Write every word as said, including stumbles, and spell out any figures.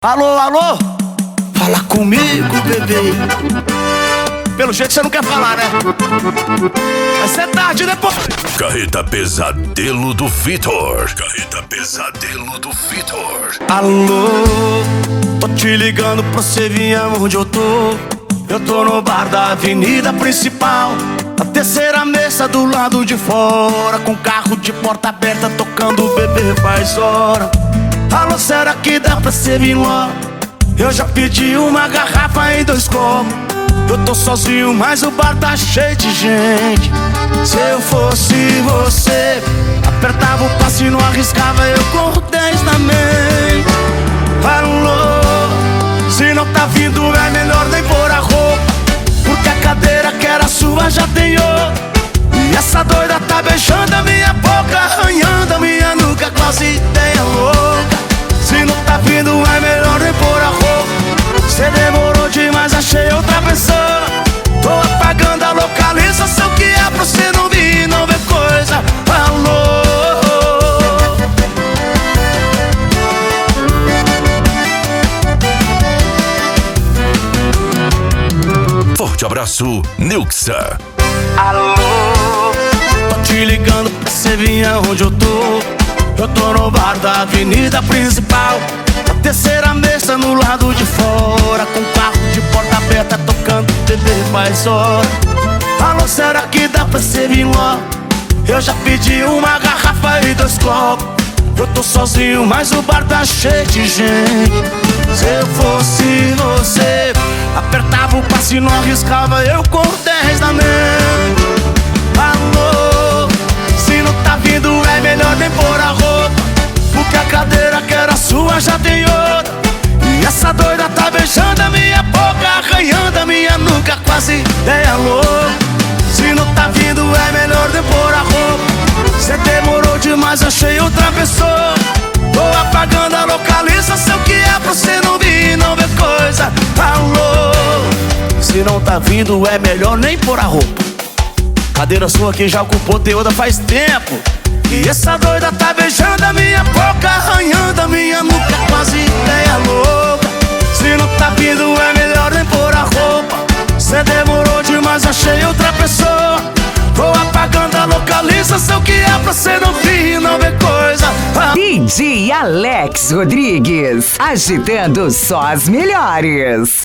Alô, alô? Fala comigo, bebê. Pelo jeito você não quer falar, né? Vai ser tarde depois. Carreta Pesadelo do Vitor. Carreta Pesadelo do Vitor. Alô, tô te ligando pra você vir onde eu tô. Eu tô no bar da avenida principal, a terceira mesa do lado de fora, com carro de porta aberta tocando o bebê faz hora. Alô, será que dá pra você vir logo? Eu já pedi uma garrafa em dois copos. Eu tô sozinho, mas o bar tá cheio de gente. Se eu fosse você, apertava o passe e não arriscava, eu corro dez na mente. Alô, se não tá vindo é melhor nem pôr a roupa, porque a cadeira que era sua já tem outra. E essa doida tá beijando a minha boca, arranhando a minha nuca, quase ideia louca. Se não tá vindo é melhor nem pôr a roupa. Cê demorou demais, achei outra pessoa. Tô apagando a localização que é pra você não vir e não ver coisa. Alô, Forte abraço, Nilxa. alô, tô te ligando pra você vir onde eu tô. Eu tô no bar da avenida principal, a terceira mesa no lado de fora, com carro de porta aberta tocando bebê faz hora. Alô, será que dá pra você vir logo? Eu já pedi uma garrafa e dois copos. Eu tô sozinho, mas o bar tá cheio de gente. Se eu fosse você, apertava o passe e não arriscava, eu corro dez na mente. Alô, se não tá vindo é melhor nem pôr a roupa, porque a cadeira que era sua já tem outra. E essa doida tá beijando a minha boca, arranhando a minha nuca, quase ideia louca. Se não tá vindo é melhor nem pôr a roupa. Cê demorou demais, achei outra pessoa. Tô apagando a localização que é pra você não vir e não ver coisa. Alô, se não tá vindo é melhor nem pôr a roupa. Cadeira sua que já ocupou teuda faz tempo. E essa doida tá beijando a minha boca, arranhando a minha nuca, quase ideia louca. Se não tá vindo é melhor nem pôr a roupa. Cê demorou demais, achei outra pessoa. Tô apagando a localização que é pra cê não vir e não ver coisa. D J Alex Rodrigues, agitando só as melhores.